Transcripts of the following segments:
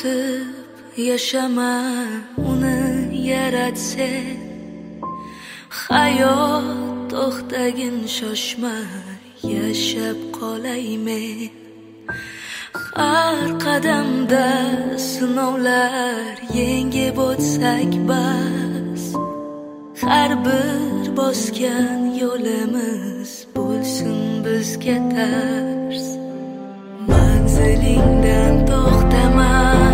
kutib yashama, uni yaratsa hayot to'xtagin, shoshma, yashab qolay men. Har qadamda sinovlar yengib o'tsak bas, har bir bosgan yo'limiz bo'lsin bizga dars. Manzilingdan to'xtama,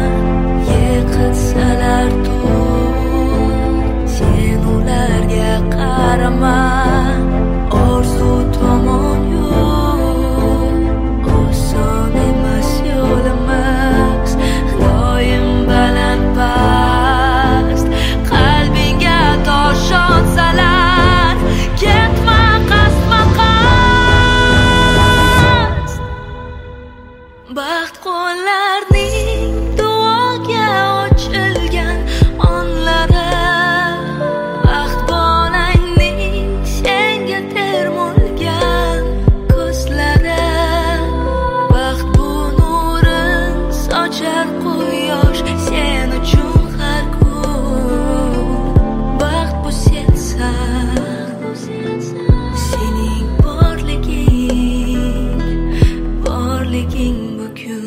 yiqitsalar tut, sen ularga qarama, orzu tomon yo'l. Oson emas yo'limiz, doim baland past. Qalbingga tosh otsalar, ketma qasdma qasd. Baxt qo'llarning duoga ochilgan onlari, baxt bolangning senga termulgan ko'zlari. Baxt bu nurin sochar quyosh sen uchun har kun. Baxt bu sensan, sening borliging bugun.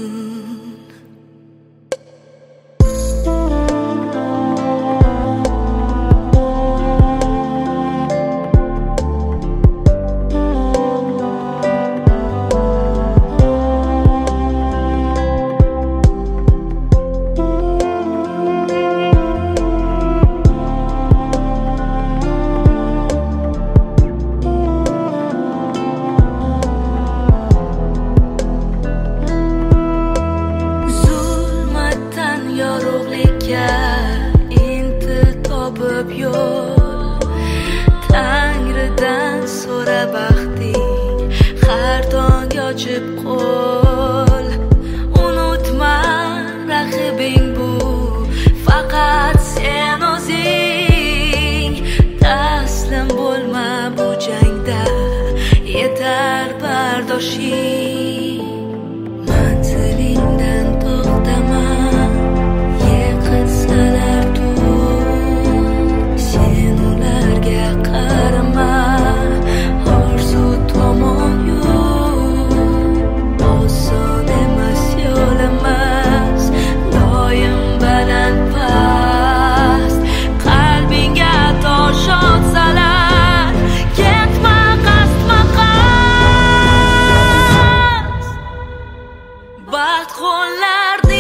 Zulmatdan yorug'likka intil topib yo'l, Tangridan so'ra baxting, har tong ochib qo'l. Unutma raqibing bu faqat sen o'zing. Taslim bo'lma bu jangda, yetar bardoshing. Manzilingdan to'xtama, yiqitsalar tut, sen ularga qarama, orzu tomon yo'l. Oson emas yo'limiz, doim baland past. Qalbingga tosh otsalar, ketma qasdma qasd. Baxt qo'llarda